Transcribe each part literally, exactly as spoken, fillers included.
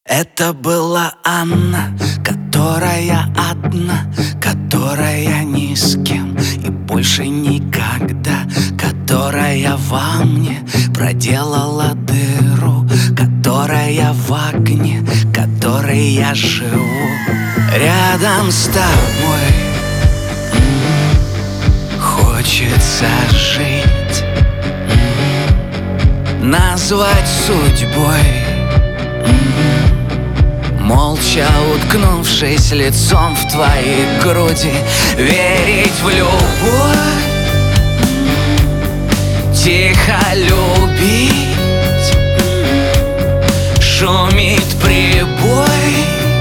Это была Анна, которая одна, которая ни с кем и больше никогда, которая во мне проделала дыру, которая в огне, которой я живу. Рядом с тобой м-м, хочется жить, м-м, назвать судьбой, м-м, молча уткнувшись лицом в твои груди, верить в любовь, тихо любить. Шумит прибой,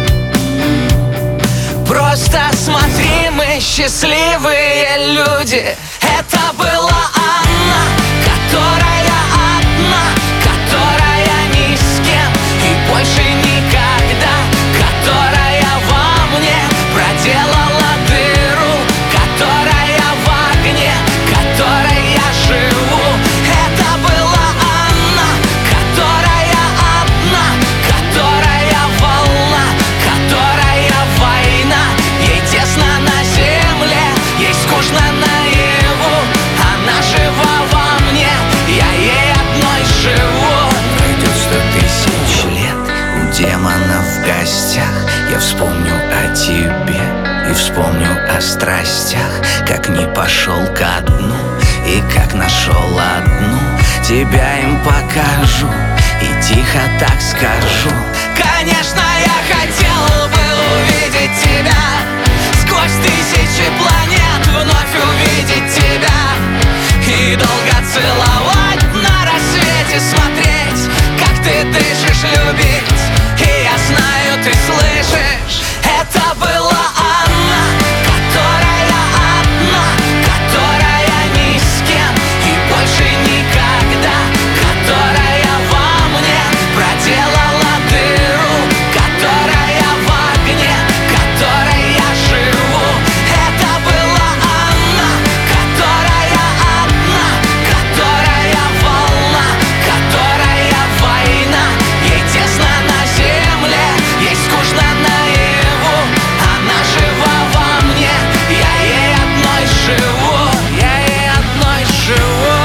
просто смотри, мы счастливые люди. Это была Анна, которая одна, которая ни с кем и больше никогда, которая во мне проделала дыру, которая в огне, которой я живу. Это была Анна, которая одна, которая волна, которая война. Ей тесно на земле, ей скучно наяву. Она жива во мне, я ей одной живу. Пройдет сто тысяч лет у демона в гостях, я вспомню о тебе и вспомню о страстях, как не пошел ко дну и как нашел одну. Тебя им покажу и тихо так скажу: конечно, я хотел бы увидеть тебя, сквозь тысячи планет вновь увидеть тебя и долго целовать, на рассвете смотреть, как ты дышишь, любить. И я знаю, ты слышишь, это была Анна, которая одна, которая ни с кем и больше никогда, которая во мне проделала дыру, которая в огне, которой я живу. Это была Анна, которая одна, которая волна, которая война. Ей тесно на земле, ей скучно наяву. Она жива во мне, я ей одной живу. Я ей одной живу.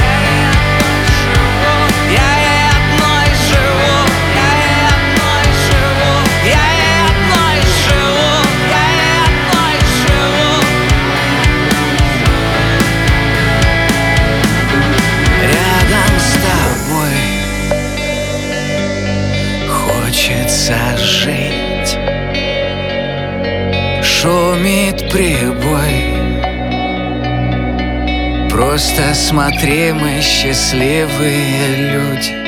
Я ей одной живу. Я ей одной живу. Я ей одной живу. Я ей одной живу. Рядом с тобой хочется жить. Шумит прибой, просто смотри, мы счастливые люди.